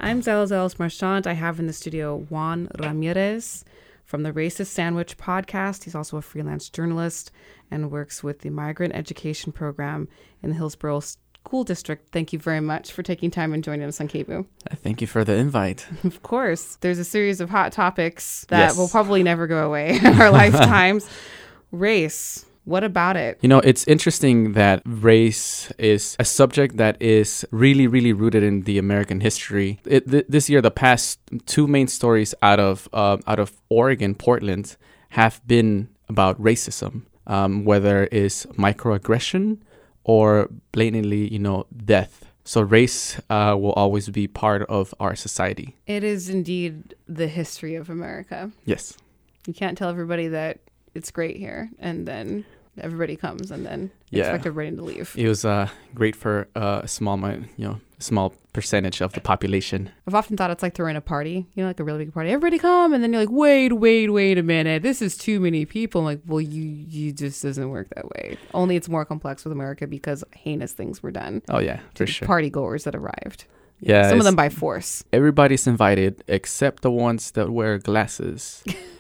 I'm Zelos Marchand. I have in the studio Juan Ramirez from the Racist Sandwich podcast. He's also a freelance journalist and works with the Migrant Education Program in the Hillsborough School District. Thank you very much for taking time and joining us on KBOO. Thank you for the invite. Of course. There's a series of hot topics that will probably never go away in our lifetimes. Race. What about it? You know, it's interesting that race is a subject that is really, really rooted in the American history. This year, the past two main stories out of Oregon, Portland, have been about racism, whether it's microaggression or blatantly, death. So race will always be part of our society. It is indeed the history of America. Yes. You can't tell everybody that it's great here and then everybody comes and then expect everybody to leave. It was great for a small percentage of the population. I've often thought it's like throwing a party, like a really big party. Everybody come, and then you're like, wait a minute. This is too many people. I'm like, well, you just doesn't work that way. Only it's more complex with America because heinous things were done. Oh, yeah, for sure. Party goers that arrived. Yeah. Some of them by force. Everybody's invited except the ones that wear glasses.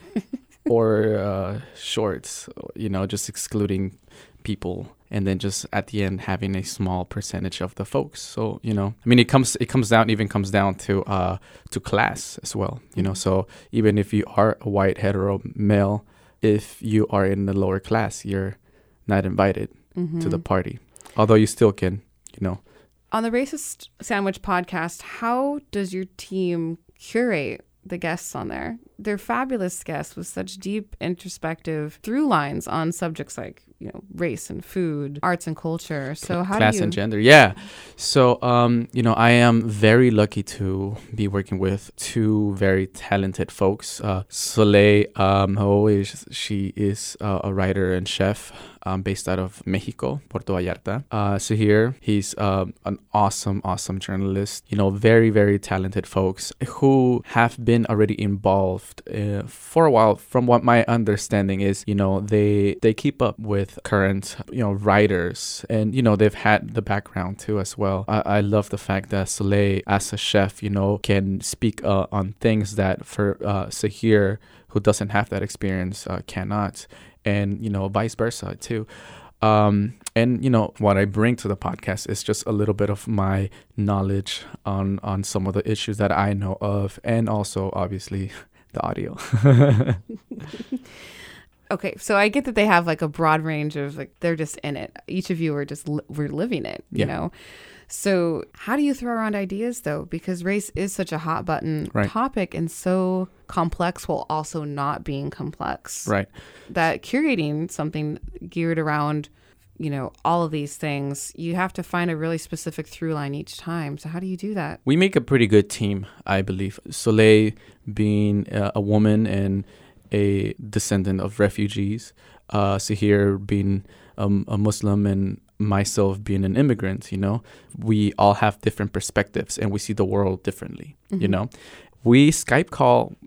Or shorts, just excluding people, and then just at the end having a small percentage of the folks. So it comes down to class as well. So even if you are a white hetero male, if you are in the lower class, you're not invited to the party. Although you still can, On the Racist Sandwich podcast, how does your team curate the guests on there? They're fabulous guests with such deep introspective through lines on subjects like race and food, arts and culture. So how class do you... and gender. Yeah. So I am very lucky to be working with two very talented folks. Soleil Ho, she is a writer and chef based out of Mexico, Puerto Vallarta. Sahir, he's an awesome journalist. Very, very talented folks who have been already involved for a while. From what my understanding is, they keep up with current writers, and they've had the background too as well. I love the fact that Soleil, as a chef, can speak on things that for Sahir, who doesn't have that experience, cannot, and vice versa too. And what I bring to the podcast is just a little bit of my knowledge on some of the issues that I know of, and also obviously the audio. Okay, so I get that they have like a broad range of they're just in it. Each of you are just we're living it, you know. So how do you throw around ideas though? Because race is such a hot button topic and so complex while also not being complex. Right. That curating something geared around all of these things, you have to find a really specific through line each time. So how do you do that? We make a pretty good team, I believe. Soleil being a woman and a descendant of refugees, Sahir being a Muslim, and myself being an immigrant, we all have different perspectives and we see the world differently, We Skype call,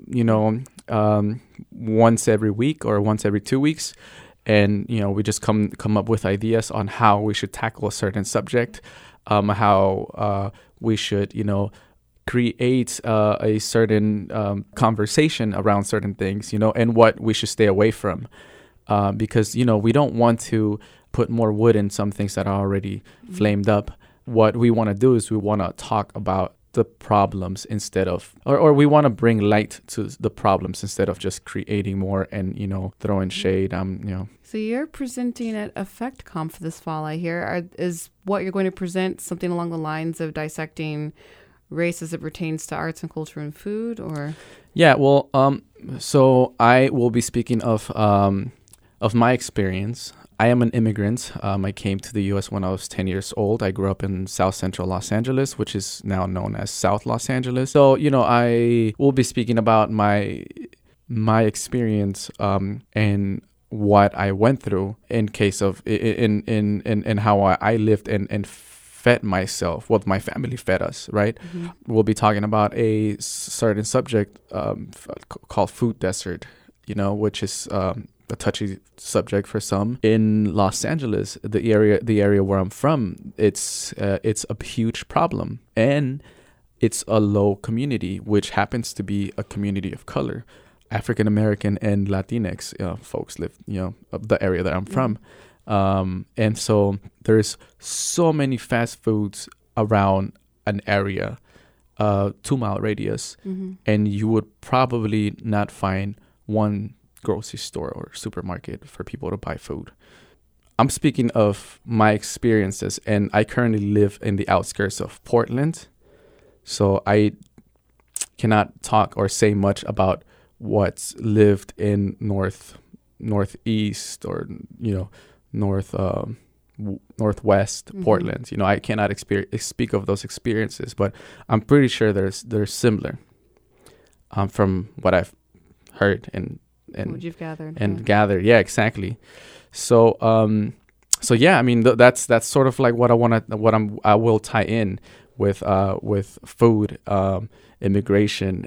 once every week or once every 2 weeks. And, we just come up with ideas on how we should tackle a certain subject, how we should, create a certain conversation around certain things, and what we should stay away from. Because, we don't want to put more wood in some things that are already flamed up. What we want to do is we want to talk about the problems instead of, or we want to bring light to the problems instead of just creating more and, throwing shade, So you're presenting at Effect Conf this fall, I hear. Is what you're going to present something along the lines of dissecting race as it pertains to arts and culture and food, or? Yeah, well, so I will be speaking of my experience. I am an immigrant. I came to the U.S. when I was 10 years old. I grew up in South Central Los Angeles, which is now known as South Los Angeles. So, I will be speaking about my experience and what I went through in case of in how I lived and fed myself, what my family fed us, right? Mm-hmm. We'll be talking about a certain subject called food desert, which is a touchy subject for some. In Los Angeles, the area where I'm from, it's a huge problem. And it's a low community, which happens to be a community of color. African American and Latinx folks live, the area that I'm from. And so there's so many fast foods around an area, 2-mile radius, and you would probably not find one grocery store or supermarket for people to buy food. I'm speaking of my experiences, and I currently live in the outskirts of Portland, so I cannot talk or say much about what's lived in northeast or northwest Portland. I cannot speak of those experiences, but I'm pretty sure they're similar from what I've heard and what you've gathered gathered. Yeah, exactly. So yeah, I mean that's sort of like what I will tie in with food, immigration,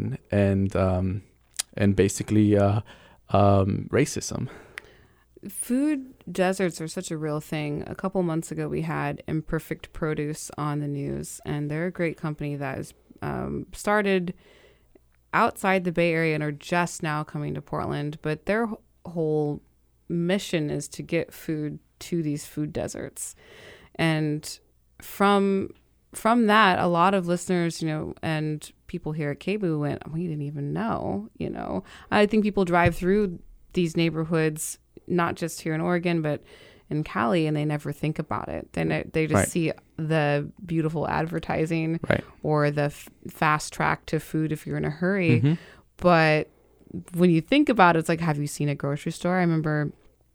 and basically racism. Food deserts are such a real thing. A couple months ago, we had Imperfect Produce on the news, and they're a great company that is started outside the Bay Area and are just now coming to Portland. But their whole mission is to get food to these food deserts. And from that, a lot of listeners, and people here at KBOO went, we didn't even know, I think people drive through these neighborhoods, not just here in Oregon, but in Cali, and they never think about it. They just see the beautiful advertising or the fast track to food if you're in a hurry. But when you think about it, it's like, have you seen a grocery store? I remember,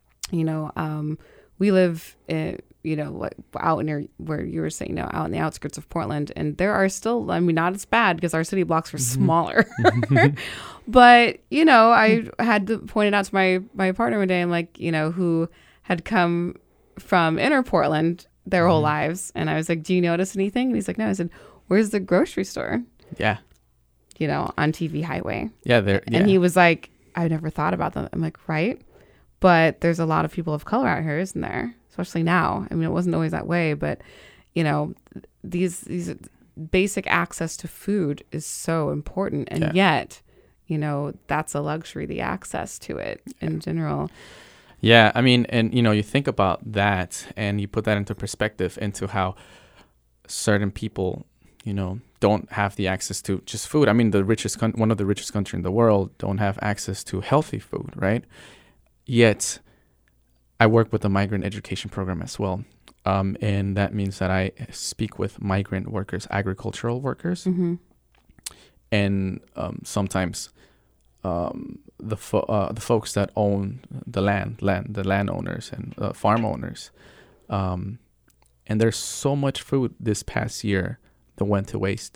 we live in, out near where you were saying, out in the outskirts of Portland, and there are still, not as bad because our city blocks are smaller. But, I had to point it out to my partner one day, I'm like, who had come from inner Portland their whole lives. And I was like, do you notice anything? And he's like, no. I said, where's the grocery store? Yeah. On TV Highway. Yeah. There. Yeah. And he was like, I never thought about them. I'm like, right. But there's a lot of people of color out here, isn't there? Especially now. It wasn't always that way, but these basic access to food is so important. And yet, that's a luxury, the access to it in general. Yeah. And you think about that and you put that into perspective into how certain people, don't have the access to just food. One of the richest countries in the world don't have access to healthy food, right? Yet I work with the migrant education program as well. And that means that I speak with migrant workers, agricultural workers. And sometimes the folks that own the landowners and farm owners. And there's so much food this past year that went to waste.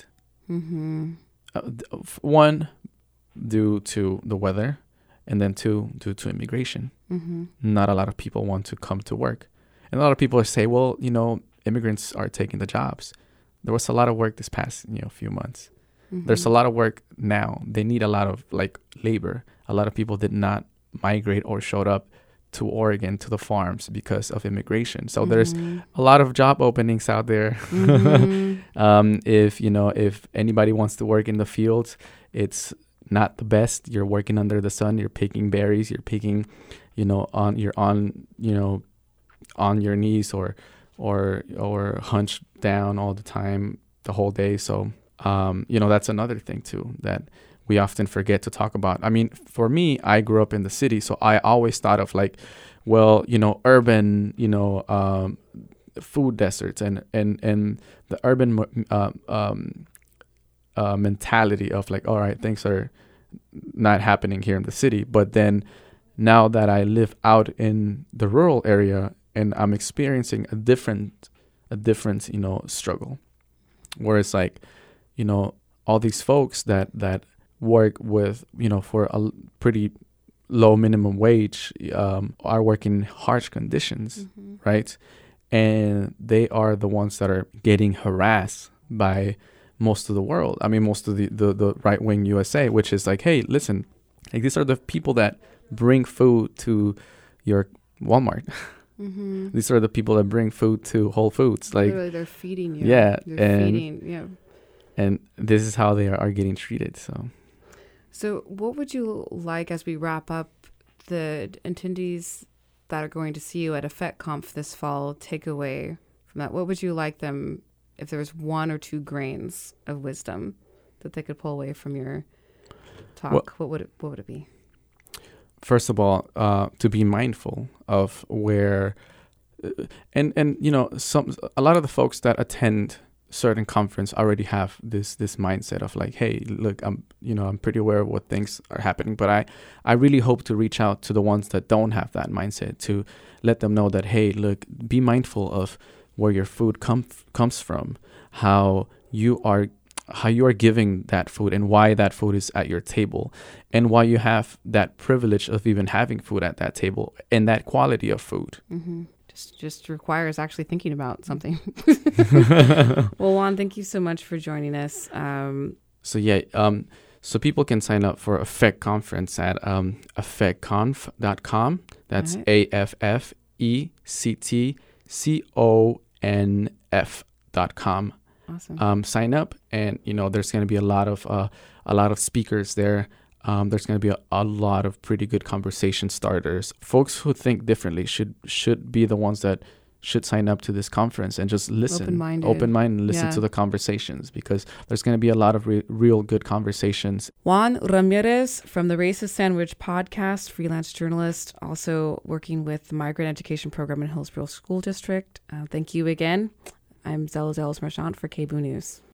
One, due to the weather, and then two, due to immigration. Not a lot of people want to come to work. And a lot of people say, well, immigrants are taking the jobs. There was a lot of work this past, few months. There's a lot of work now. They need a lot of labor. A lot of people did not migrate or showed up to Oregon, to the farms because of immigration. So there's a lot of job openings out there. If anybody wants to work in the fields, it's not the best. You're working under the sun. You're picking berries. You're picking, on your knees or hunched down all the time, the whole day. So, that's another thing too that we often forget to talk about. For me, I grew up in the city, so I always thought of urban, food deserts and the urban mentality of all right, things are not happening here in the city. But then now that I live out in the rural area and I'm experiencing a different struggle, where it's all these folks that work with, for a pretty low minimum wage, are working in harsh conditions, right? And they are the ones that are getting harassed by most of the world. Most of the right-wing USA, which is hey, listen, these are the people that bring food to your Walmart. These are the people that bring food to Whole Foods. Literally, they're feeding you. Yeah. They're feeding. and this is how they are getting treated. So what would you like, as we wrap up, the attendees that are going to see you at EffectConf this fall take away from that? What would you like them, if there was 1 or 2 grains of wisdom that they could pull away from your talk? What would it be? First of all, to be mindful of where, and a lot of the folks that attend certain conference already have this mindset of like, hey, look, I'm pretty aware of what things are happening, but I really hope to reach out to the ones that don't have that mindset, to let them know that, hey, look, be mindful of where your food comes from, how you are giving that food, and why that food is at your table, and why you have that privilege of even having food at that table, and that quality of food. Mm-hmm. Just requires actually thinking about something. Well, Juan, thank you so much for joining us. So people can sign up for Effect Conference at effectconf.com. That's AFFECTCONF.com. Awesome. Sign up, and there's going to be a lot of speakers there. There's going to be a lot of pretty good conversation starters. Folks who think differently should be the ones that should sign up to this conference and just listen. Open-minded and listen to the conversations, because there's going to be a lot of real good conversations. Juan Ramirez from the Racist Sandwich podcast, freelance journalist, also working with the Migrant Education Program in Hillsborough School District. Thank you again. I'm Zella Marchant for KBOO News.